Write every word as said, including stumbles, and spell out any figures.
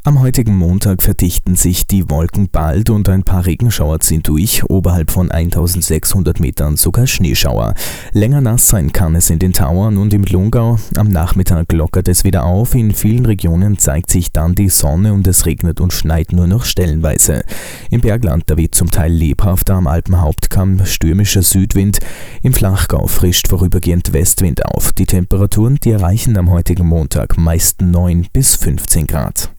Am heutigen Montag verdichten sich die Wolken bald und ein paar Regenschauer ziehen durch, oberhalb von eintausendsechshundert Metern sogar Schneeschauer. Länger nass sein kann es in den Tauern und im Lungau. Am Nachmittag lockert es wieder auf, in vielen Regionen zeigt sich dann die Sonne und es regnet und schneit nur noch stellenweise. Im Bergland da weht zum Teil lebhafter, am Alpenhauptkamm stürmischer Südwind, im Flachgau frischt vorübergehend Westwind auf. Die Temperaturen, die erreichen am heutigen Montag meist neun bis fünfzehn Grad.